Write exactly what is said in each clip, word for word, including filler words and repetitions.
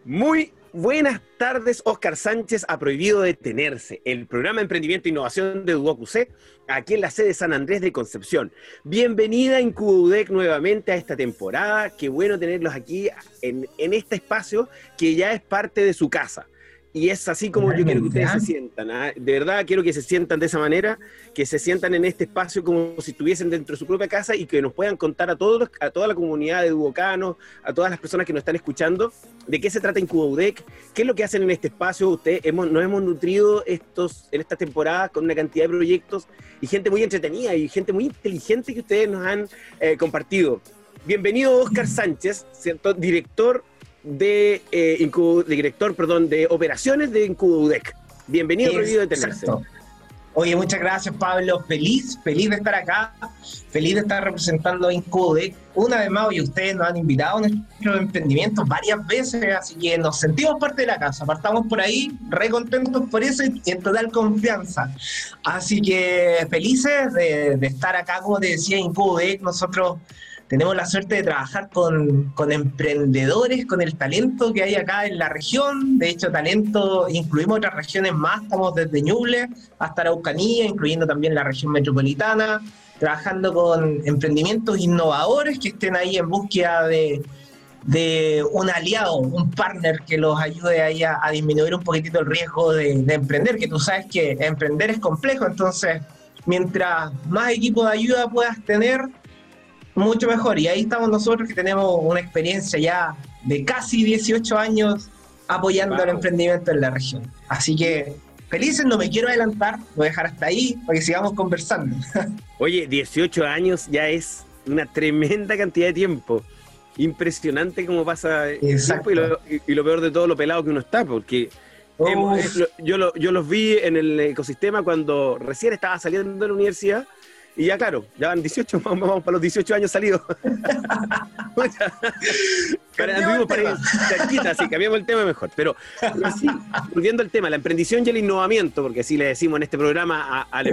Muy buenas tardes, Óscar Sánchez a Prohibido Detenerse, el programa de emprendimiento e innovación de Duoc U C, aquí en la sede San Andrés de Concepción. Bienvenida IncubaUDEC nuevamente a esta temporada. Qué bueno tenerlos aquí en, en este espacio que ya es parte de su casa. Y es así como yo quiero que ustedes se sientan, ¿eh? De verdad quiero que se sientan de esa manera, que se sientan en este espacio como si estuviesen dentro de su propia casa y que nos puedan contar a todos, a toda la comunidad de duocanos, a todas las personas que nos están escuchando, de qué se trata IncubaUDEC, qué es lo que hacen en este espacio. Ustedes hemos, nos hemos nutrido estos, en esta temporada con una cantidad de proyectos y gente muy entretenida y gente muy inteligente que ustedes nos han eh, compartido. Bienvenido Óscar Sánchez, ¿cierto? Director de, eh, Incubo, de director, perdón, de operaciones de IncubaUDEC. Bienvenido, es, Prohibido Detenerse. Exacto. Oye, muchas gracias, Pablo. Feliz, feliz de estar acá, feliz de estar representando a IncubaUDEC. Una vez más, hoy ustedes nos han invitado a nuestros emprendimientos varias veces, así que nos sentimos parte de la casa. Partamos por ahí, re contentos por eso y en total confianza. Así que felices de, de estar acá, como te decía, IncubaUDEC. Nosotros tenemos la suerte de trabajar con, con emprendedores, con el talento que hay acá en la región. De hecho, talento, incluimos otras regiones más, estamos desde Ñuble hasta Araucanía, incluyendo también la región metropolitana, trabajando con emprendimientos innovadores que estén ahí en búsqueda de, de un aliado, un partner que los ayude ahí a, a disminuir un poquitito el riesgo de, de emprender, que tú sabes que emprender es complejo, entonces mientras más equipo de ayuda puedas tener, mucho mejor. Y ahí estamos nosotros que tenemos una experiencia ya de casi dieciocho años apoyando wow. el emprendimiento en la región. Así que felices, no me quiero adelantar, voy a dejar hasta ahí para que sigamos conversando. Oye, dieciocho años ya es una tremenda cantidad de tiempo. Impresionante cómo pasa el tiempo y lo, y, y lo peor de todo, lo pelado que uno está, porque hemos, eh, yo, lo, yo los vi en el ecosistema cuando recién estaba saliendo de la universidad. Y ya, claro, ya van dieciocho, vamos, vamos para los dieciocho años salidos. Anduvimos para ir cerquita, así, cambiamos el tema mejor. Pero, pero sí, volviendo al tema, la emprendición y el innovamiento, porque así le decimos en este programa a, al,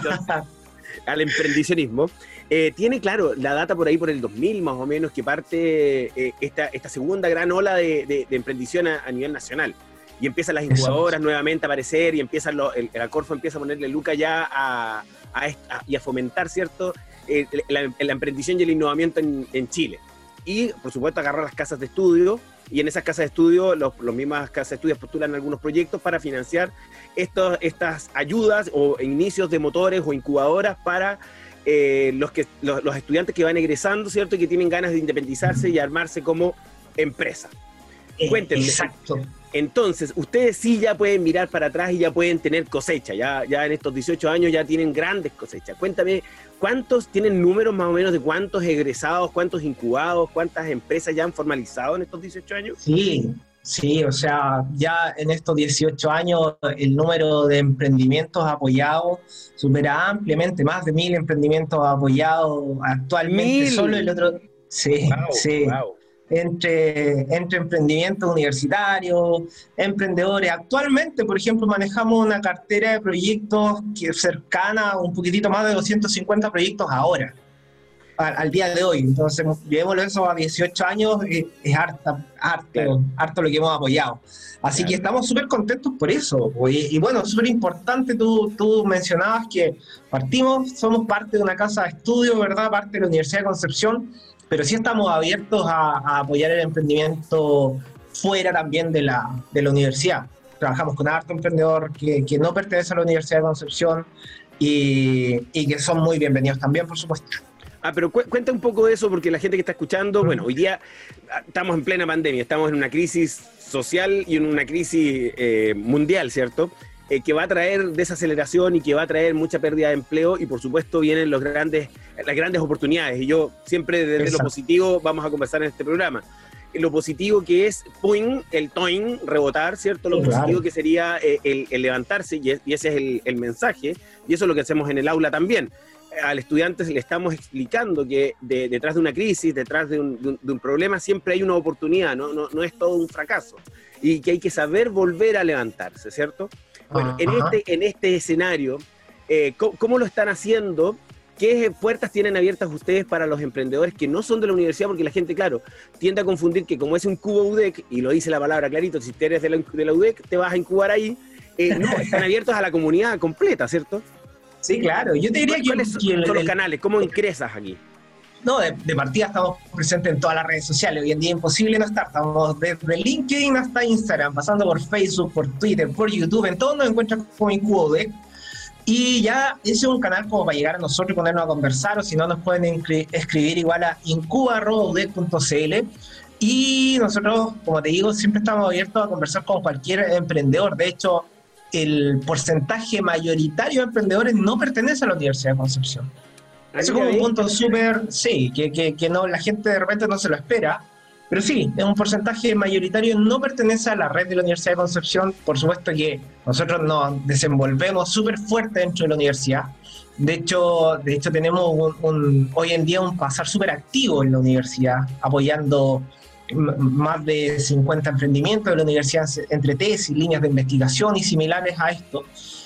al emprendicionismo, eh, tiene, claro, la data por ahí por el dos mil más o menos, que parte eh, esta, esta segunda gran ola de, de, de emprendición a, a nivel nacional. Y empiezan las incubadoras Eso. nuevamente a aparecer y empiezan lo, el, el Acorfo empieza a ponerle luca ya a, a, a, y a fomentar, ¿cierto?, eh, la, la emprendición y el innovamiento en, en Chile. Y, por supuesto, agarrar las casas de estudio, y en esas casas de estudio, los, los mismas casas de estudio postulan algunos proyectos para financiar estos, estas ayudas o inicios de motores o incubadoras para eh, los, que, los, los estudiantes que van egresando, ¿cierto?, y que tienen ganas de independizarse y armarse como empresa. Cuéntenme. Exacto. Entonces, ustedes sí ya pueden mirar para atrás y ya pueden tener cosecha, ya, ya en estos dieciocho años ya tienen grandes cosechas. Cuéntame, ¿cuántos tienen números más o menos de cuántos egresados, cuántos incubados, cuántas empresas ya han formalizado en estos dieciocho años? Sí, sí, o sea, ya en estos dieciocho años el número de emprendimientos apoyados supera ampliamente, más de mil emprendimientos apoyados actualmente. ¿Mil? Solo el otro... Sí, wow, sí. Wow. Entre, entre emprendimientos universitarios, emprendedores. Actualmente, por ejemplo, manejamos una cartera de proyectos que es cercana a un poquitito más de doscientos cincuenta proyectos ahora, al, al día de hoy. Entonces, llevémoslo eso a dieciocho años, es, es harta, harto, claro. harto lo que hemos apoyado. Así claro. que estamos súper contentos por eso. Y, y bueno, súper importante, tú, tú mencionabas que partimos, somos parte de una casa de estudio, ¿verdad? Parte de la Universidad de Concepción, pero sí estamos abiertos a, a apoyar el emprendimiento fuera también de la, de la universidad. Trabajamos con harto emprendedor que, que no pertenece a la Universidad de Concepción y, y que son muy bienvenidos también, por supuesto. Ah, pero cu cuenta un poco de eso, porque la gente que está escuchando, bueno, hoy día estamos en plena pandemia, estamos en una crisis social y en una crisis eh, mundial, ¿cierto?, Eh, que va a traer desaceleración y que va a traer mucha pérdida de empleo, y por supuesto vienen los grandes, las grandes oportunidades, y yo siempre desde Exacto. lo positivo vamos a conversar en este programa. Lo positivo que es puing, el toing, rebotar, ¿cierto? Lo claro. positivo que sería eh, el, el levantarse, y, es, y ese es el, el mensaje, y eso es lo que hacemos en el aula también. Al estudiante le estamos explicando que de, detrás de una crisis, detrás de un, de, un, de un problema, siempre hay una oportunidad, ¿no? No, no es todo un fracaso, y que hay que saber volver a levantarse, ¿cierto? Bueno, en este, en este escenario, eh, ¿cómo, ¿cómo lo están haciendo ¿qué puertas tienen abiertas ustedes para los emprendedores que no son de la universidad? Porque la gente, claro, tiende a confundir que como es un cubo U D E C, y lo dice la palabra clarito, si eres de la, de la U D E C, te vas a incubar ahí. Eh, no, están abiertos a la comunidad completa, ¿cierto? Sí, claro. Yo te diría que... ¿Cuáles son, que el, son los el, canales? ¿Cómo ingresas aquí? No, de, de partida estamos presentes en todas las redes sociales. Hoy en día es imposible no estar. Estamos desde LinkedIn hasta Instagram, pasando por Facebook, por Twitter, por YouTube. En todo nos encuentran como Incuba U D E C. Y ya ese es un canal como para llegar a nosotros y ponernos a conversar, o si no nos pueden escribir igual a incuba arroba u d e c punto c l. Y nosotros, como te digo, siempre estamos abiertos a conversar con cualquier emprendedor. De hecho, el porcentaje mayoritario de emprendedores no pertenece a la Universidad de Concepción. Eso es como un punto súper, sí, que, que, que no, la gente de repente no se lo espera, pero sí, es un porcentaje mayoritario, no pertenece a la red de la Universidad de Concepción. Por supuesto que nosotros nos desenvolvemos súper fuerte dentro de la universidad. De hecho, de hecho tenemos un, un, hoy en día un pasar súper activo en la universidad, apoyando más de cincuenta emprendimientos de la universidad entre tesis, líneas de investigación y similares a esto.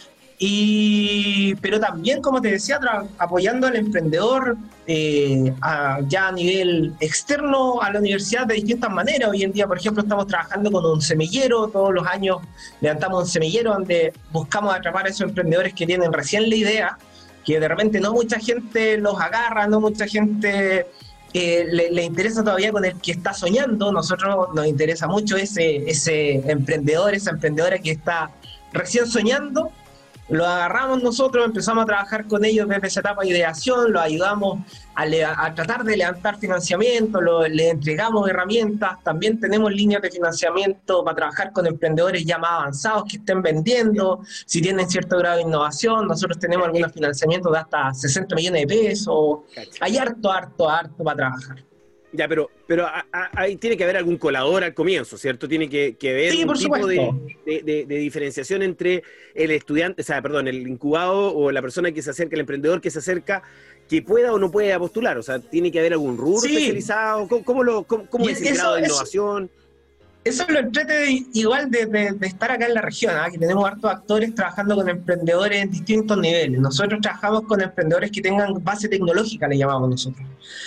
Y, pero también, como te decía, apoyando al emprendedor eh, a, ya a nivel externo a la universidad de distintas maneras. Hoy en día, por ejemplo, estamos trabajando con un semillero. Todos los años levantamos un semillero donde buscamos atrapar a esos emprendedores que tienen recién la idea, que de repente no mucha gente los agarra, no mucha gente eh, le, le interesa todavía con el que está soñando. Nosotros nos interesa mucho ese, ese emprendedor, esa emprendedora que está recién soñando. Lo agarramos nosotros, empezamos a trabajar con ellos desde esa etapa de ideación, los ayudamos a, le, a tratar de levantar financiamiento, lo, le entregamos herramientas. También tenemos líneas de financiamiento para trabajar con emprendedores ya más avanzados que estén vendiendo, si tienen cierto grado de innovación. Nosotros tenemos algunos financiamientos de hasta sesenta millones de pesos. Hay harto, harto, harto para trabajar. Ya, pero, pero a, a, ahí tiene que haber algún colador al comienzo, ¿cierto? Tiene que, que haber sí, un tipo de, supuesto. de, de, de diferenciación entre el estudiante, o sea, perdón, el incubado o la persona que se acerca, el emprendedor que se acerca, que pueda o no pueda postular. O sea, tiene que haber algún rubro sí. especializado. ¿Cómo, cómo, lo, cómo, cómo es el eso, grado de innovación? Eso, eso lo entrete igual de, de, de estar acá en la región, ¿eh? Que tenemos hartos actores trabajando con emprendedores en distintos niveles. Nosotros trabajamos con emprendedores que tengan base tecnológica, le llamamos nosotros.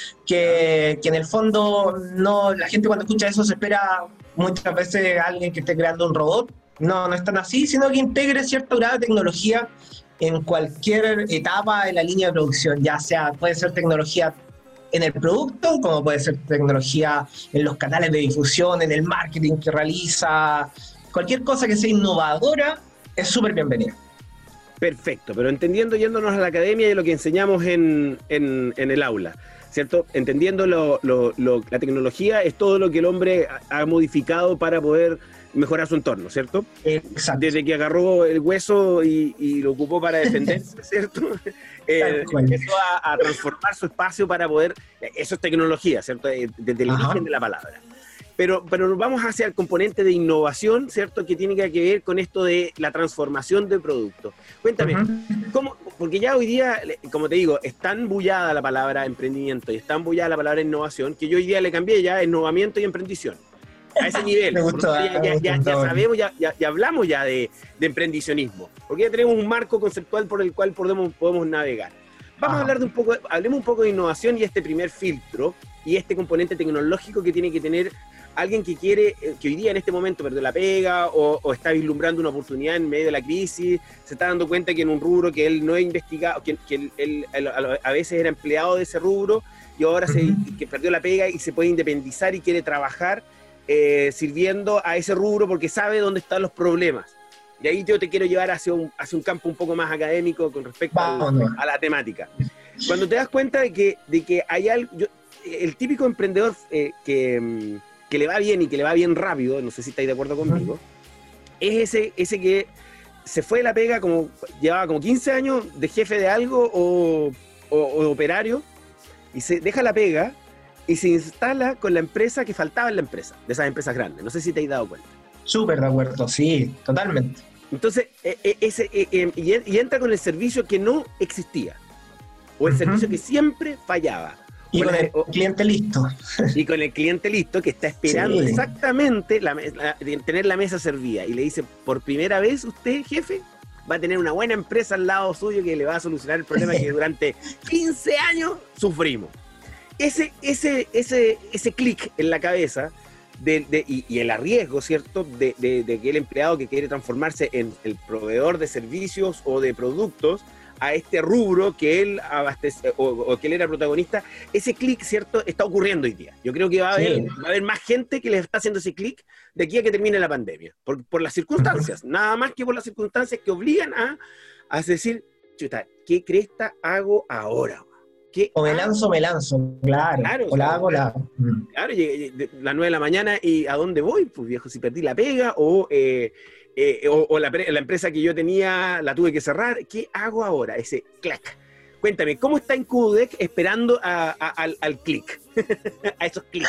Que, que en el fondo no, la gente cuando escucha eso se espera muchas veces a alguien que esté creando un robot. No, no es tan así, sino que integre cierto grado de tecnología en cualquier etapa de la línea de producción, ya sea, puede ser tecnología en el producto, como puede ser tecnología en los canales de difusión, en el marketing que realiza. Cualquier cosa que sea innovadora es súper bienvenida. Perfecto, pero entendiendo, yéndonos a la academia y lo que enseñamos en, en, en el aula, ¿cierto? Entendiendo lo, lo, lo, la tecnología es todo lo que el hombre ha modificado para poder mejorar su entorno, ¿cierto? Exacto. Desde que agarró el hueso y, y lo ocupó para defenderse, ¿cierto? Eh, empezó a, a transformar su espacio para poder... Eso es tecnología, ¿cierto? Desde el Ajá. origen de la palabra. Pero, pero nos vamos hacia el componente de innovación, ¿cierto? Que tiene que ver con esto de la transformación del producto. Cuéntame, uh-huh. ¿cómo? Porque ya hoy día, como te digo, es tan bullada la palabra emprendimiento y es tan bullada la palabra innovación que yo hoy día le cambié ya innovamiento y emprendición. A ese nivel. Me gustó, ya, ya, ya, ya sabemos, ya, ya, ya hablamos ya de, de emprendicionismo. Porque ya tenemos un marco conceptual por el cual podemos, podemos navegar. Vamos Ajá. a hablar de un poco, hablemos un poco de innovación y este primer filtro y este componente tecnológico que tiene que tener alguien que quiere, que hoy día en este momento perdió la pega o, o está vislumbrando una oportunidad en medio de la crisis, se está dando cuenta que en un rubro que él no ha investigado, que, que él, él, él a veces era empleado de ese rubro y ahora uh-huh. se, que perdió la pega y se puede independizar y quiere trabajar eh, sirviendo a ese rubro porque sabe dónde están los problemas. Y ahí yo te quiero llevar hacia un, hacia un campo un poco más académico con respecto al, a la temática. Cuando te das cuenta de que, de que hay algo, yo, el típico emprendedor eh, que, que le va bien y que le va bien rápido, no sé si estáis de acuerdo conmigo, uh-huh. es ese, ese que se fue de la pega, como llevaba como quince años de jefe de algo o, o, o operario, y se deja la pega y se instala con la empresa que faltaba en la empresa, de esas empresas grandes. No sé si te has dado cuenta. Súper de acuerdo, sí, totalmente. Entonces, eh, eh, ese, eh, eh, y, y entra con el servicio que no existía, o el uh-huh. servicio que siempre fallaba. Y con la, el o, cliente listo. Y con el cliente listo que está esperando sí. exactamente la, la, tener la mesa servida. Y le dice, ¿por primera vez usted, jefe? va a tener una buena empresa al lado suyo que le va a solucionar el problema que durante quince años sufrimos. Ese, ese, ese, ese clic en la cabeza de, de, y, y el arriesgo, ¿cierto?, de, de, de que el empleado que quiere transformarse en el proveedor de servicios o de productos a este rubro que él abastece, o, o que él era protagonista, ese clic, ¿cierto?, está ocurriendo hoy día. Yo creo que va a haber, sí. va a haber más gente que le está haciendo ese clic de aquí a que termine la pandemia, por, por las circunstancias, nada más que por las circunstancias que obligan a, a decir, chuta, ¿qué cresta hago ahora? ¿Qué o me hago? lanzo, me lanzo, claro, claro o la hago, la hago. Claro, llegué las nueve de la mañana y ¿a dónde voy? Pues viejo, si perdí la pega o... Eh, Eh, o, o la, la empresa que yo tenía la tuve que cerrar. ¿Qué hago ahora? Ese clac. Cuéntame, ¿cómo está IncuboDec esperando a, a, al, al clic? A esos clics.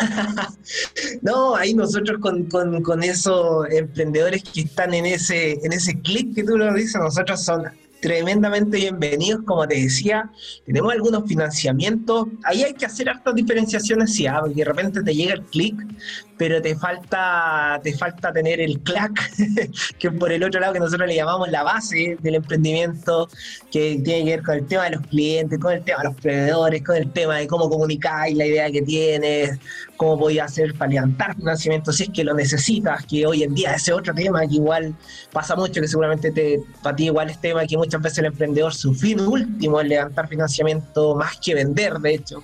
No, ahí nosotros con, con, con esos emprendedores que están en ese, en ese clic que tú lo dices, nosotros son tremendamente bienvenidos, como te decía. Tenemos algunos financiamientos, ahí hay que hacer hartas diferenciaciones, sí, ah, porque de repente te llega el clic, pero te falta, te falta tener el clac, que por el otro lado que nosotros le llamamos la base del emprendimiento, que tiene que ver con el tema de los clientes, con el tema de los proveedores, con el tema de cómo comunicáis la idea que tienes, cómo podías hacer para levantar financiamiento si es que lo necesitas, que hoy en día ese otro tema que igual pasa mucho, que seguramente te, para ti igual es tema que muchas veces el emprendedor, su fin último es levantar financiamiento más que vender, de hecho.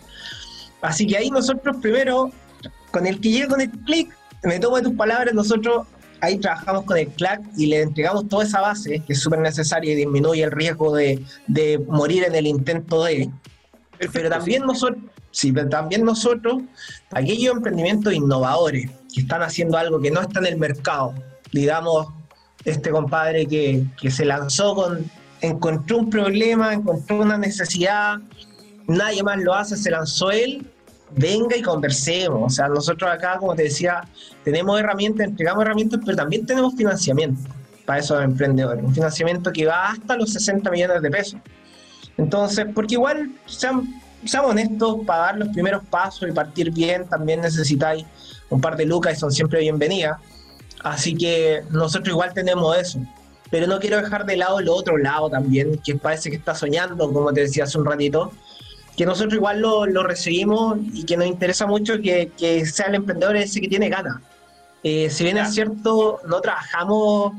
Así que ahí nosotros primero, con el que llega con el clic, me tomo de tus palabras, nosotros ahí trabajamos con el clac y le entregamos toda esa base, que es súper necesaria y disminuye el riesgo de, de morir en el intento de... Perfecto, pero también sí. nosotros, sí, pero también nosotros, aquellos emprendimientos innovadores que están haciendo algo que no está en el mercado, digamos, este compadre que, que se lanzó con, encontró un problema, encontró una necesidad, nadie más lo hace, se lanzó él, venga y conversemos. O sea, nosotros acá, como te decía, tenemos herramientas, entregamos herramientas, pero también tenemos financiamiento para esos emprendedores, un financiamiento que va hasta los sesenta millones de pesos. Entonces, porque igual, seamos, seamos honestos, para dar los primeros pasos y partir bien, también necesitáis un par de lucas y son siempre bienvenidas. Así que nosotros igual tenemos eso. Pero no quiero dejar de lado el otro lado también, que parece que está soñando, como te decía hace un ratito, que nosotros igual lo, lo recibimos y que nos interesa mucho que, que sea el emprendedor ese que tiene ganas. Eh, si bien es cierto, no trabajamos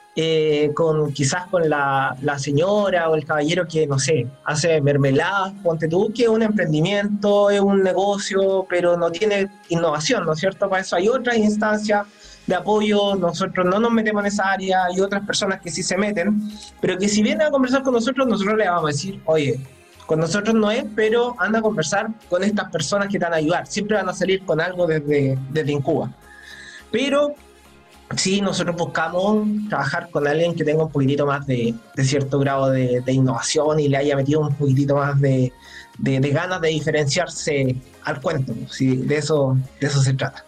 eh, con quizás con la, la señora o el caballero que, no sé, hace mermeladas, ponte tú, que es un emprendimiento, es un negocio, pero no tiene innovación, ¿no es cierto? Para eso hay otras instancias de apoyo, nosotros no nos metemos en esa área, hay otras personas que sí se meten, pero que si vienen a conversar con nosotros, nosotros le vamos a decir, oye, con nosotros no es, pero anda a conversar con estas personas que te van a ayudar, siempre van a salir con algo desde, desde Incuba. Pero sí, nosotros buscamos trabajar con alguien que tenga un poquitito más de, de cierto grado de, de innovación y le haya metido un poquitito más de, de, de ganas de diferenciarse al cuento, ¿sí? de, eso, de eso se trata.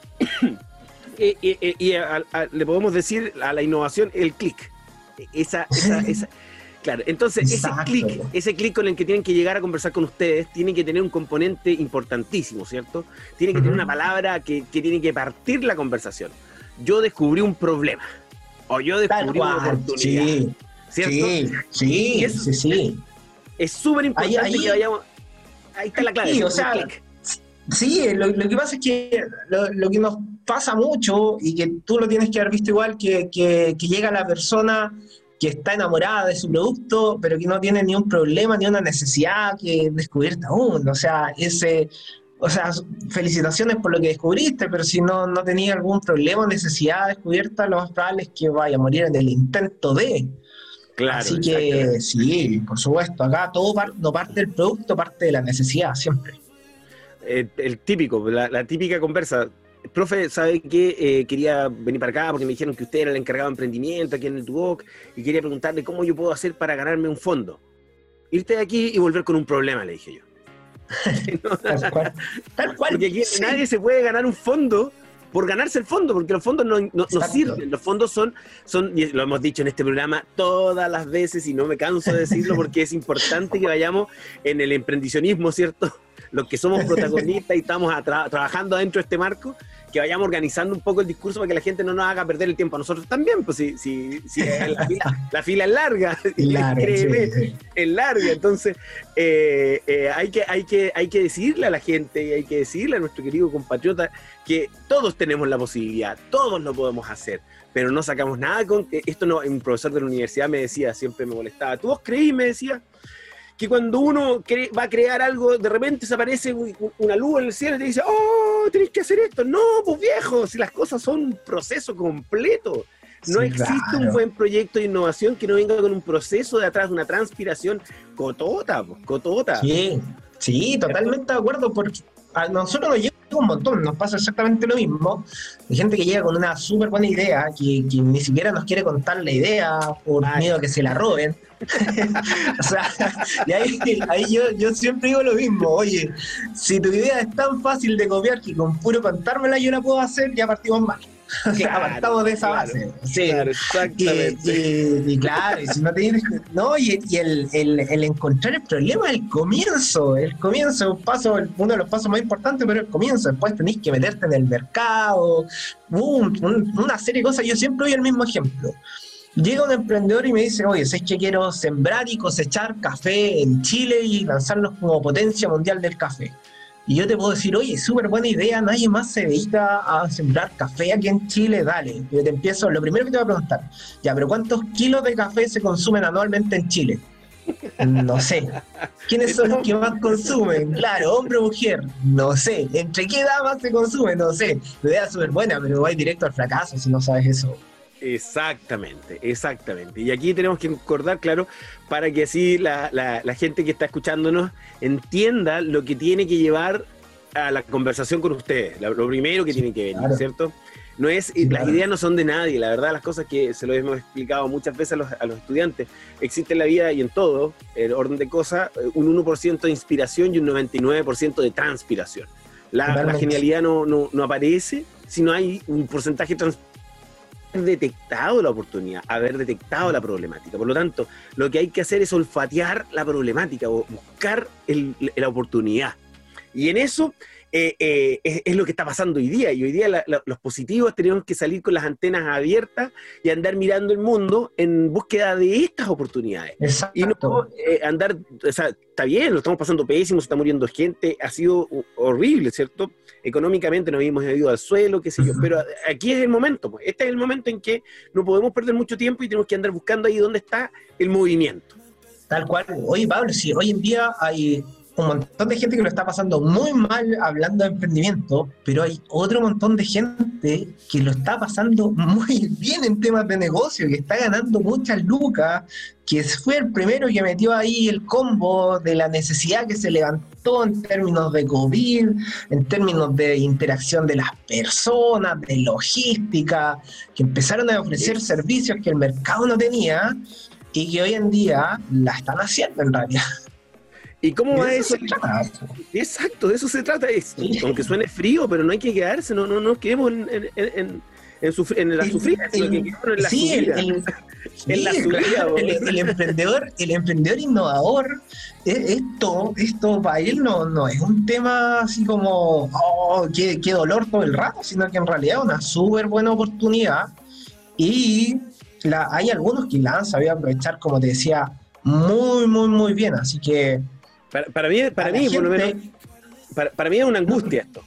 Y, y, y a, a, le podemos decir a la innovación el clic. Esa, esa, esa, claro, entonces Exacto. ese clic, ese clic con el que tienen que llegar a conversar con ustedes, tiene que tener un componente importantísimo, ¿cierto? Tiene que uh-huh. tener una palabra que, que tiene que partir la conversación. Yo descubrí un problema. O yo descubrí una oportunidad. Sí, ¿cierto? Sí, sí, eso, sí, sí. Es súper importante ahí, ahí, que vayamos. Ahí está la clave. Sí, o sea, clic. Sí, lo, lo que pasa es que lo, lo que nos pasa mucho, y que tú lo tienes que haber visto igual, que, que, que llega la persona que está enamorada de su producto, pero que no tiene ni un problema, ni una necesidad que descubrirte aún. O sea, ese, o sea, felicitaciones por lo que descubriste, pero si no, no tenía algún problema o necesidad descubierta, lo más probable es que vaya a morir en el intento de. Claro, Así que sí, por supuesto, acá todo par, no parte del producto, parte de la necesidad, siempre. El, el típico, la, la típica conversa. Profe, ¿sabe qué? Eh, quería venir para acá porque me dijeron que usted era el encargado de emprendimiento aquí en el Duoc y quería preguntarle cómo yo puedo hacer para ganarme un fondo. Irte de aquí y volver con un problema, le dije yo. ¿No? Tal cual. Tal cual. Porque aquí sí. Nadie se puede ganar un fondo por ganarse el fondo, porque los fondos no, no, no sirven. Los fondos son, son, y lo hemos dicho en este programa todas las veces y no me canso de decirlo porque es importante que vayamos en el emprendicionismo, ¿cierto? los que somos protagonistas y estamos a tra- trabajando dentro de este marco, que vayamos organizando un poco el discurso para que la gente no nos haga perder el tiempo a nosotros también, pues si, si, si la, fila, la fila es larga, Claro, créeme, sí, sí. es larga, entonces eh, eh, hay, que, hay, que, hay que decirle a la gente y hay que decirle a nuestro querido compatriota que todos tenemos la posibilidad, todos lo podemos hacer, pero no sacamos nada con que esto. No, un profesor de la universidad me decía, siempre me molestaba, ¿tú vos creí? Me decía que cuando uno cre- va a crear algo, de repente se aparece un- una luz en el cielo y te dice, oh, tenés que hacer esto. No, pues viejo, si las cosas son un proceso completo. No Sí, existe claro. un buen proyecto de innovación que no venga con un proceso de atrás, una transpiración cotota, pues, cotota. Sí, sí, totalmente de acuerdo, porque a nosotros nos llega un montón, nos pasa exactamente lo mismo. Hay gente que llega con una súper buena idea, que, que ni siquiera nos quiere contar la idea por Ay. miedo a que se la roben. O sea, y ahí, ahí yo, yo siempre digo lo mismo, oye, si tu idea es tan fácil de copiar que con puro contármela yo la puedo hacer, ya partimos mal. O sea, Claro, apartamos de esa claro, base. Sí. claro, Y, exactamente. y- y claro, y si no tienes, no, y, y el, el, el encontrar el problema es el comienzo, el comienzo es un paso, uno de los pasos más importantes, pero el comienzo, después tenés que meterte en el mercado, un- un- una serie de cosas. Yo siempre doy el mismo ejemplo. Llega un emprendedor y me dice, oye, sé que quiero sembrar y cosechar café en Chile y lanzarnos como potencia mundial del café. Y yo te puedo decir, oye, súper buena idea, nadie más se dedica a sembrar café aquí en Chile, dale. Yo te empiezo, lo primero que te voy a preguntar, ya, pero ¿cuántos kilos de café se consumen anualmente en Chile? No sé. ¿Quiénes son los que más consumen? Claro, hombre o mujer, no sé. ¿Entre qué edad más se consume? No sé. La idea es súper buena, pero vais directo al fracaso si no sabes eso. Exactamente, exactamente. Y aquí tenemos que acordar, claro, para que así la, la, la gente que está escuchándonos entienda lo que tiene que llevar a la conversación con ustedes. Lo, lo primero que tiene que venir, Claro. ¿cierto? No es, Sí, las claro. ideas no son de nadie, la verdad, las cosas que se lo hemos explicado muchas veces a los, a los estudiantes. Existe en la vida y en todo, el orden de cosas, un uno por ciento de inspiración y un noventa y nueve por ciento de transpiración. La, la Totalmente. genialidad no, no, no aparece si no hay un porcentaje trans haber detectado la oportunidad, haber detectado la problemática. Por lo tanto, lo que hay que hacer es olfatear la problemática o buscar el, la oportunidad. Y en eso eh, eh, es, es lo que está pasando hoy día. Y hoy día la, la, los positivos tenemos que salir con las antenas abiertas y andar mirando el mundo en búsqueda de estas oportunidades. Exacto. Y no eh, andar, o sea, está bien, lo estamos pasando pésimo, se está muriendo gente, ha sido horrible, ¿cierto? Económicamente nos hemos ido al suelo, qué sé yo, Uh-huh. pero aquí es el momento, pues. Este es el momento en que no podemos perder mucho tiempo y tenemos que andar buscando ahí dónde está el movimiento. Tal cual. Oye, Pablo, sí, hoy en día hay un montón de gente que lo está pasando muy mal hablando de emprendimiento, pero hay otro montón de gente que lo está pasando muy bien en temas de negocio, que está ganando muchas lucas, que fue el primero que metió ahí el combo de la necesidad que se levantó en términos de COVID, en términos de interacción de las personas, de logística, que empezaron a ofrecer servicios que el mercado no tenía y que hoy en día la están haciendo en realidad. ¿Y cómo va De eso? eso se trata. Exacto, de eso se trata. Es, Sí. aunque suene frío, pero no hay que quedarse, no, no, no quedemos en, en, en, en, sufri- en la El- sufrida, sino el- que quedemos en la sí, el- subida. el- En la sí, subida, claro, vos. el, el emprendedor, el emprendedor innovador, eh, esto, esto para él no, no es un tema así como, oh, qué, qué dolor todo el rato, sino que en realidad es una súper buena oportunidad y la, hay algunos que la han sabido aprovechar, como te decía, muy, muy, muy bien. Así que Para, para mí, para a la mí por lo gente- menos, para, para mí es una angustia esto.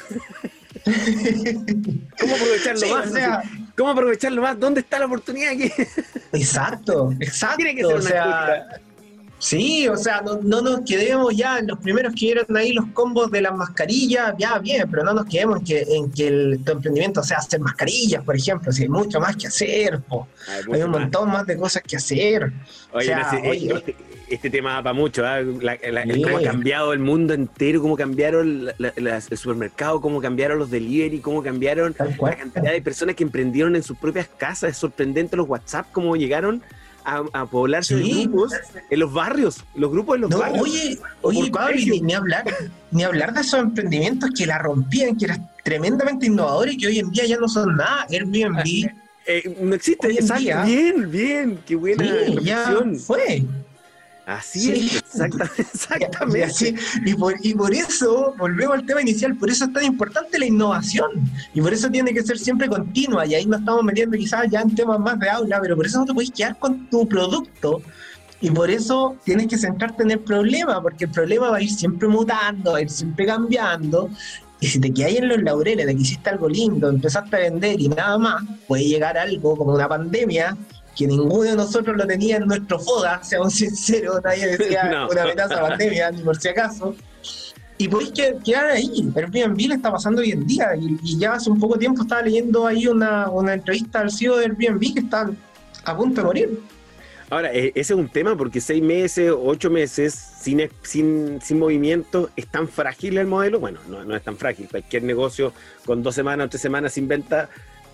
¿Cómo aprovecharlo Sí, más? o sea, ¿Cómo aprovecharlo más? ¿Dónde está la oportunidad aquí? exacto, exacto. Tiene que ser o una sea, angustia. sí, o sea, no, no nos quedemos ya en los primeros que vieron ahí los combos de las mascarillas, ya bien, pero no nos quedemos en que, en que el, tu emprendimiento sea hacer mascarillas, por ejemplo, si hay mucho más que hacer, po. Hay Hay mucho un más. montón más de cosas que hacer. Oye, o sea, este, oye, este, este tema da para mucho, ¿eh? La- la- Sí. cómo ha cambiado el mundo entero, cómo cambiaron la- la- las- el supermercado, cómo cambiaron los delivery, cómo cambiaron tal la cual. cantidad de personas que emprendieron en sus propias casas. Es sorprendente los WhatsApp, cómo llegaron a, a poblarse Sí. de grupos en los barrios, los grupos en los No, barrios. oye, oye, por Pablo, colegio. y ni hablar, ni hablar de esos emprendimientos que la rompían, que eran tremendamente innovadores y que hoy en día ya no son nada. Airbnb, Eh, no existe, Hoy en exacto. día- Bien, bien, qué buena sí, ya reflexión. fue. Así Sí. es, exactamente. exactamente. Y, así- y por, y por eso, volvemos al tema inicial, por eso es tan importante la innovación. Y por eso tiene que ser siempre continua. Y ahí nos estamos metiendo quizás ya en temas más de aula, pero por eso no te puedes quedar con tu producto. Y por eso tienes que centrarte en el problema, porque el problema va a ir siempre mutando, va a ir siempre cambiando. Y si te quedas en los laureles de que hiciste algo lindo, empezaste a vender y nada más, puede llegar algo como una pandemia que ninguno de nosotros lo tenía en nuestro FODA, seamos sinceros, nadie decía No. una amenaza pandemia, ni por si acaso. Y podéis que- quedar ahí. Airbnb le está pasando hoy en día. Y, y ya hace un poco tiempo estaba leyendo ahí una, una entrevista al C E O de Airbnb que están a punto de morir. Ahora, eh, ese es un tema porque seis meses, ocho meses sin, es- sin, sin movimiento, ¿es tan frágil el modelo? Bueno, no, no es tan frágil. Cualquier negocio con dos semanas o tres semanas sin venta,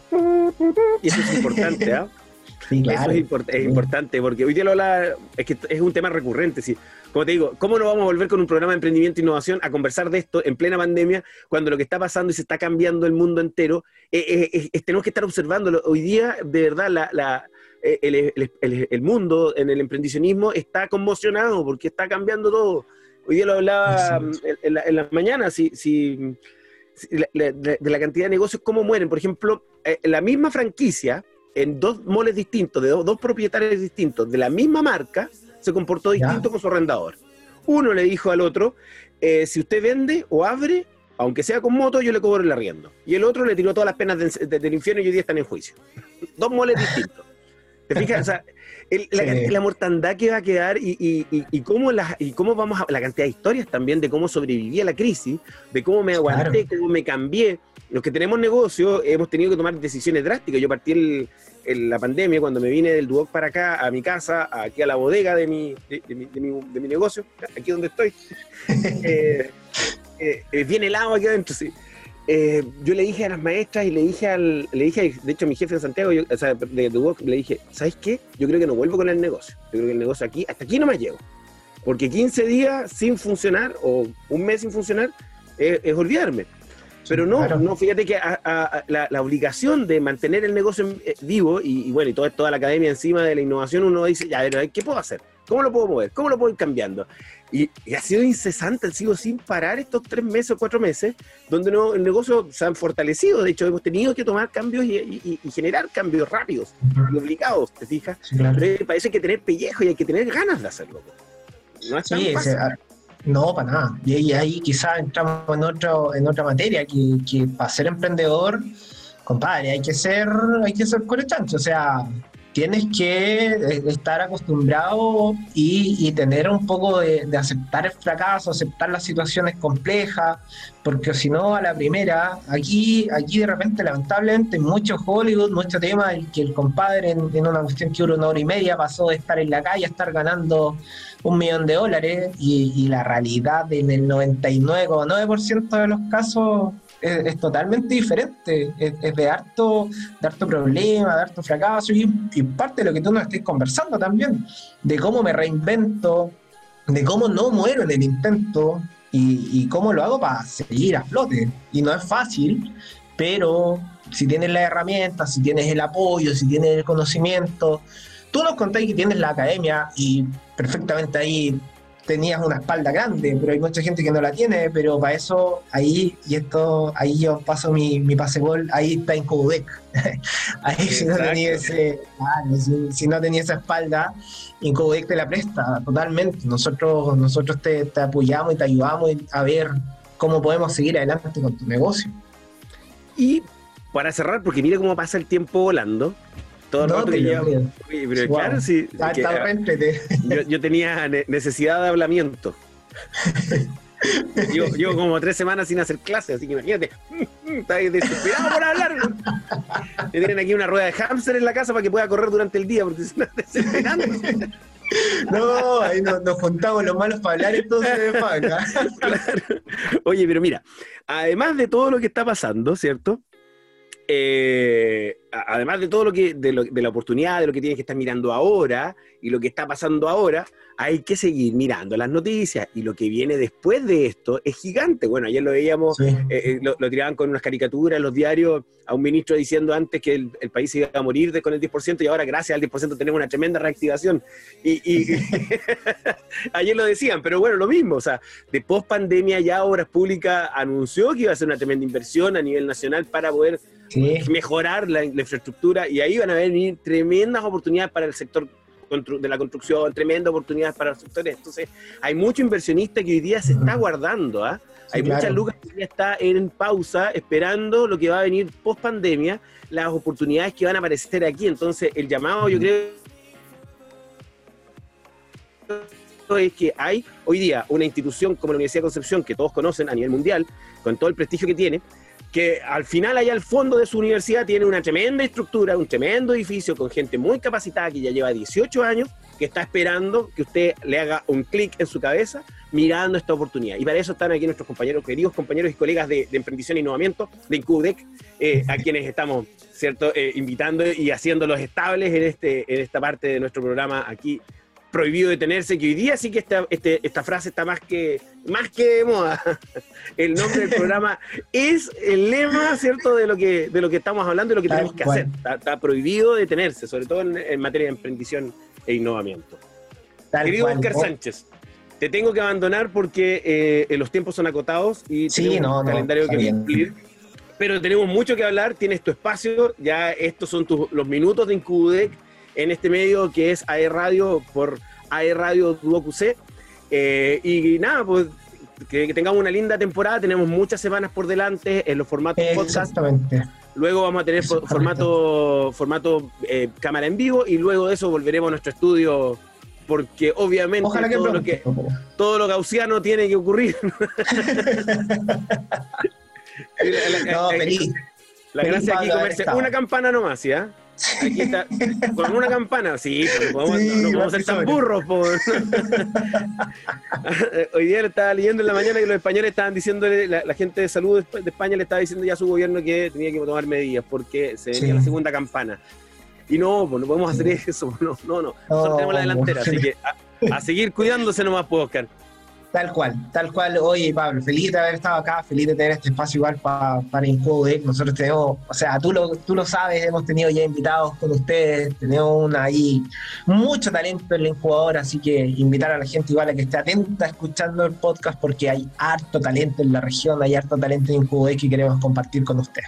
y eso es importante, ¿ah? Sí, Eso es, import- es importante, porque hoy día lo hablaba, es que es un tema recurrente, sí. Como te digo, ¿cómo no vamos a volver con un programa de emprendimiento e innovación a conversar de esto en plena pandemia, cuando lo que está pasando y se está cambiando el mundo entero? Eh, eh, eh, eh, tenemos que estar observándolo. Hoy día, de verdad, la, la, eh, el, el, el, el mundo en el emprendicionismo está conmocionado porque está cambiando todo. Hoy día lo hablaba en, en, la, en las mañanas, si, si, si, la, la, de la cantidad de negocios, cómo mueren. Por ejemplo, eh, la misma franquicia, en dos moles distintos, de dos, dos propietarios distintos, de la misma marca, se comportó distinto ¿Ya? con su arrendador. Uno le dijo al otro, eh, si usted vende o abre, aunque sea con moto, yo le cobro el arriendo. Y el otro le tiró todas las penas de, de, del infierno y hoy día están en juicio. Dos moles distintos. ¿Te fijas? O sea, el, la, sí. la mortandad que va a quedar y, y, y, y, cómo la, y cómo vamos a... La cantidad de historias también de cómo sobreviví a la crisis, de cómo me aguanté, claro. cómo me cambié. Los que tenemos negocio hemos tenido que tomar decisiones drásticas. Yo partí el, el, la pandemia cuando me vine del Duoc para acá, a mi casa, aquí a la bodega de mi, de, de mi, de mi, de mi negocio, aquí donde estoy. eh, eh, eh, bien helado aquí adentro, sí. Eh, yo le dije a las maestras y le dije al, le dije, de hecho a mi jefe en Santiago, yo, o sea, de Duoc, le dije, ¿sabes qué? Yo creo que no vuelvo con el negocio. Yo creo que el negocio aquí, hasta aquí no me llego. Porque quince días sin funcionar o un mes sin funcionar es, es olvidarme. Pero no, claro. no fíjate que a, a, a la, la obligación de mantener el negocio en, eh, vivo y, y bueno, y toda, toda la academia encima de la innovación, uno dice, ya, a ver, ¿qué puedo hacer? ¿Cómo lo puedo mover? ¿Cómo lo puedo ir cambiando? Y, y ha sido incesante, ha sido sin parar estos tres meses o cuatro meses, donde no, el negocio se han fortalecido. De hecho, hemos tenido que tomar cambios y, y, y generar cambios rápidos y obligados, ¿te fijas? Sí, claro. Pero parece que hay que tener pellejo y hay que tener ganas de hacerlo. No es tan sí, fácil. Se, no, para nada. Y ahí, ahí quizás entramos en, otro, en otra materia, que, que para ser emprendedor, compadre, hay que ser, hay que ser corechancho, o sea, tienes que estar acostumbrado y, y tener un poco de, de aceptar el fracaso, aceptar las situaciones complejas, porque si no, a la primera, aquí, aquí de repente, lamentablemente, en mucho Hollywood, mucho tema, el que el compadre en, en una cuestión que duró una hora y media pasó de estar en la calle a estar ganando un millón de dólares, y, y la realidad en el noventa y nueve coma nueve por ciento de los casos es, es totalmente diferente, es, es de harto, de harto problema, de harto fracaso, y, y parte de lo que tú nos estés conversando también, de cómo me reinvento, de cómo no muero en el intento, y, y cómo lo hago para seguir a flote. Y no es fácil, pero si tienes las herramientas, si tienes el apoyo, si tienes el conocimiento. Tú nos contáis que tienes la academia y perfectamente ahí tenías una espalda grande, pero hay mucha gente que no la tiene, pero para eso ahí, y esto, ahí yo paso mi, mi pase gol, ahí está Incubudec. Ahí si no, tenía ese, ah, si, si no tenía esa espalda, Incubudec te la presta totalmente. Nosotros, nosotros te, te apoyamos y te ayudamos a ver cómo podemos seguir adelante con tu negocio. Y para cerrar, porque mira cómo pasa el tiempo volando, todo el no, rato que lleva. Oye, pero wow. Claro, sí. Ah, que, ah, yo, yo tenía necesidad de hablamiento. Yo llevo como tres semanas sin hacer clases, así que imagínate, está desesperado por hablar. Me tienen aquí una rueda de hámster en la casa para que pueda correr durante el día, porque se están desesperando. No, ahí nos, nos juntamos los malos para hablar, entonces de faca. Claro. Oye, pero mira, además de todo lo que está pasando, ¿cierto? eh, además de todo lo que, de, lo, de la oportunidad, de lo que tienes que estar mirando ahora y lo que está pasando ahora, hay que seguir mirando las noticias, y lo que viene después de esto es gigante. Bueno, ayer lo veíamos, sí. eh, lo, lo tiraban con unas caricaturas en los diarios a un ministro diciendo antes que el, el país iba a morir de, con el diez por ciento, y ahora gracias al diez por ciento tenemos una tremenda reactivación. Y, y ayer lo decían, pero bueno, lo mismo, o sea, de post pandemia ya Obras Públicas anunció que iba a hacer una tremenda inversión a nivel nacional para poder sí. mejorar la, la infraestructura, y ahí van a venir tremendas oportunidades para el sector de la construcción, tremendas oportunidades para los sectores. Entonces, hay mucho inversionista que hoy día se está guardando, ¿ah? ¿eh? Sí, hay claro. muchas lucas que ya está en pausa, esperando lo que va a venir post pandemia, las oportunidades que van a aparecer aquí. Entonces, el llamado, yo creo, es que hay hoy día una institución como la Universidad de Concepción, que todos conocen a nivel mundial, con todo el prestigio que tiene, que al final allá al fondo de su universidad tiene una tremenda estructura, un tremendo edificio con gente muy capacitada que ya lleva dieciocho años, que está esperando que usted le haga un clic en su cabeza mirando esta oportunidad. Y para eso están aquí nuestros compañeros, queridos compañeros y colegas de, de Emprendición e Innovamiento, de INCUDEC, eh, a quienes estamos, ¿cierto?, eh, invitando y haciéndolos estables en, este, en esta parte de nuestro programa aquí, Prohibido Detenerse, que hoy día sí que esta, este, esta frase está más que, más que de moda. El nombre del programa es el lema, ¿cierto?, de lo que, de lo que estamos hablando y lo que tenemos que hacer. Está, está prohibido detenerse, sobre todo en, en materia de emprendición e innovamiento. Tal Querido cual, Oscar ¿no? Sánchez, te tengo que abandonar porque eh, los tiempos son acotados y sí, tenemos no, un calendario no, que cumplir. Pero tenemos mucho que hablar, tienes tu espacio, ya estos son tus, los minutos de INCUDEC en este medio que es A E Radio por A E Radio Duoc U C. Eh, y nada, pues que, que tengamos una linda temporada, tenemos muchas semanas por delante en los formatos podcast. Exactamente. Luego vamos a tener formato, formato eh, cámara en vivo, y luego de eso volveremos a nuestro estudio, porque obviamente que todo, lo que, todo lo gaussiano tiene que ocurrir. la, la, no, la, feliz. La feliz gracia aquí comerse una campana nomás, ¿sí? ¿eh? Aquí está, con una campana, sí, pero podemos, sí, no, no podemos ser tan burros. Por... Hoy día le estaba leyendo en la mañana que los españoles estaban diciéndole, la, la gente de salud de España le estaba diciendo ya a su gobierno que tenía que tomar medidas porque se venía sí. la segunda campana. Y no, pues no podemos hacer eso, no, no, no. Nosotros oh, tenemos la delantera, así que a, a seguir cuidándose nomás, pues, Oscar. Tal cual, tal cual. Oye, Pablo, feliz de haber estado acá, feliz de tener este espacio igual pa, para INCUDEC. Nosotros tenemos, o sea, tú lo, tú lo sabes, hemos tenido ya invitados con ustedes, tenemos una ahí mucho talento en la incubadora, así que invitar a la gente igual a que esté atenta escuchando el podcast, porque hay harto talento en la región, hay harto talento en INCUDEC que queremos compartir con ustedes.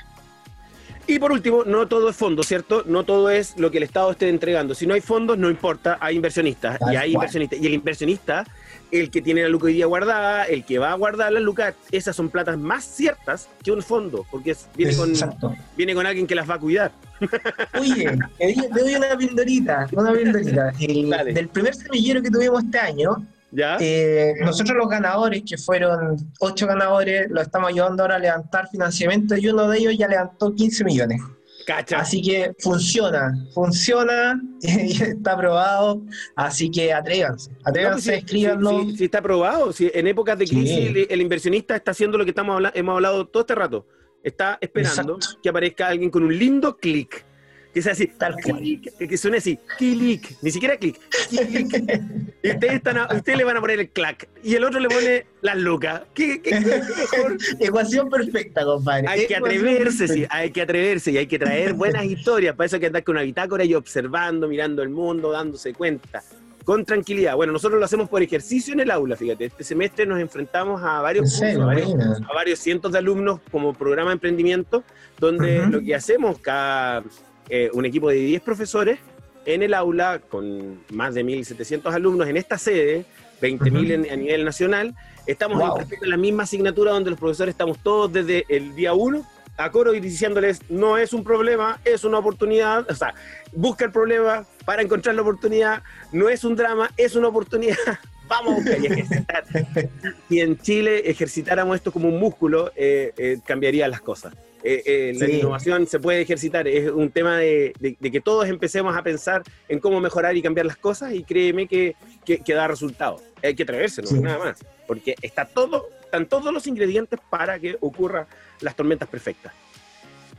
Y por último, no todo es fondo, ¿cierto? No todo es lo que el Estado esté entregando. Si no hay fondos, no importa, hay inversionistas. Tal y hay cual. inversionistas. Y el inversionista, el que tiene la luca hoy día guardada, el que va a guardar la luca, esas son platas más ciertas que un fondo, porque es, viene, con, viene con alguien que las va a cuidar. Oye, te doy una pildorita, una pildorita. El, del primer semillero que tuvimos este año, ¿ya? Eh, nosotros los ganadores, que fueron ocho ganadores, los estamos ayudando ahora a levantar financiamiento, y uno de ellos ya levantó quince millones. Cacha. Así que funciona, funciona, está aprobado, así que atrévanse, atrévanse, no, pues si, escríbanos. Si, si, si está aprobado, si en épocas de crisis sí. el, el inversionista está haciendo lo que estamos habla hemos hablado todo este rato, está esperando Exacto. que aparezca alguien con un lindo clic, que sea así, tal cual, que, que suene así, clic, ni siquiera clic, clic. Y ustedes, están a, ustedes le van a poner el clac, y el otro le pone las lucas. ¿Qué, qué, qué mejor? Ecuación perfecta, compadre. Hay que atreverse, sí, hay que atreverse, y hay que traer buenas historias. Para eso hay que andar con una bitácora y observando, mirando el mundo, dándose cuenta, con tranquilidad. Bueno, nosotros lo hacemos por ejercicio en el aula, fíjate. Este semestre nos enfrentamos a varios cursos, a, varios, a varios cientos de alumnos como programa de emprendimiento, donde uh-huh. lo que hacemos cada... Eh, un equipo de diez profesores en el aula con más de mil setecientos alumnos en esta sede, veinte mil uh-huh. a nivel nacional. Estamos wow. en la misma asignatura donde los profesores estamos todos desde el día uno a coro y diciéndoles no es un problema, es una oportunidad. O sea, busca el problema para encontrar la oportunidad, no es un drama, es una oportunidad. Vamos a buscar y ejercitar. Si en Chile ejercitáramos esto como un músculo, eh, eh, cambiarían las cosas. Eh, eh, la sí. innovación se puede ejercitar, es un tema de, de, de que todos empecemos a pensar en cómo mejorar y cambiar las cosas, y créeme que, que, que da resultados. Hay que atreverse, no sí. nada más, porque está todo, están todos los ingredientes para que ocurran las tormentas perfectas.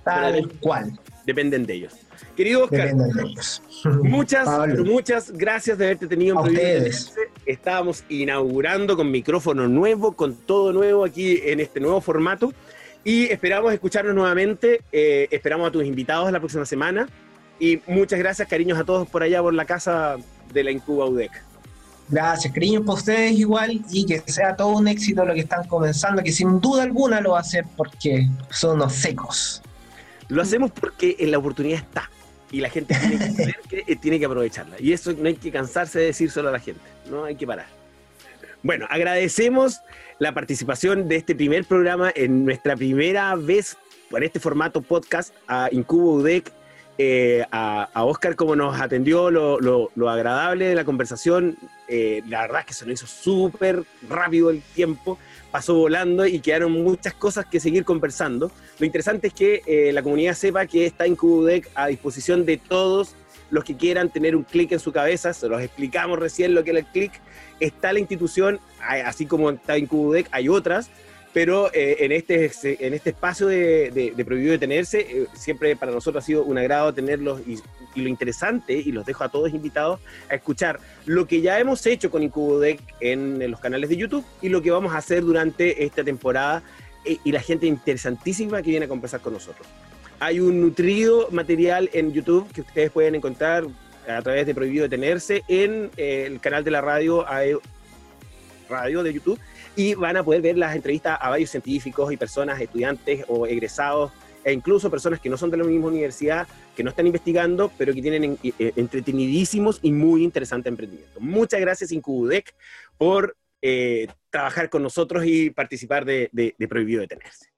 Tal cual. Dependen de ellos. Querido Oscar, Dependen de ellos. muchas, Pablo, muchas gracias de haberte tenido en a Prohibido ustedes. Detenerse. Estábamos inaugurando con micrófono nuevo, con todo nuevo aquí en este nuevo formato. Y esperamos escucharnos nuevamente. Eh, esperamos a tus invitados la próxima semana. Y muchas gracias, cariños a todos por allá, por la casa de la Incuba U D E C. Gracias, cariño para ustedes igual, y que sea todo un éxito lo que están comenzando, que sin duda alguna lo va a hacer porque son unos secos. Lo hacemos porque la oportunidad está y la gente tiene que, saber que eh, tiene que aprovecharla. Y eso no hay que cansarse de decir solo a la gente, no hay que parar. Bueno, agradecemos la participación de este primer programa en nuestra primera vez por este formato podcast a Incuba U D E C, eh, a, a Oscar como nos atendió, lo, lo, lo agradable de la conversación. Eh, la verdad es que se nos hizo súper rápido el tiempo, pasó volando y quedaron muchas cosas que seguir conversando. Lo interesante es que eh, la comunidad sepa que está Incuba U D E C a disposición de todos los que quieran tener un clic en su cabeza. Se los explicamos recién lo que era el clic. Está la institución, así como está Incuba U D E C, hay otras, pero eh, en, este, en este espacio de, de, de Prohibido Detenerse, eh, siempre para nosotros ha sido un agrado tenerlos, y, y lo interesante, y los dejo a todos invitados a escuchar lo que ya hemos hecho con Incuba U D E C en, en los canales de YouTube y lo que vamos a hacer durante esta temporada, eh, y la gente interesantísima que viene a conversar con nosotros. Hay un nutrido material en YouTube que ustedes pueden encontrar a través de Prohibido Detenerse en eh, el canal de la radio, radio de YouTube, y van a poder ver las entrevistas a varios científicos y personas, estudiantes o egresados, e incluso personas que no son de la misma universidad, que no están investigando, pero que tienen en, eh, entretenidísimos y muy interesantes emprendimientos. Muchas gracias, Incuba U D E C, por eh, trabajar con nosotros y participar de, de, de Prohibido Detenerse.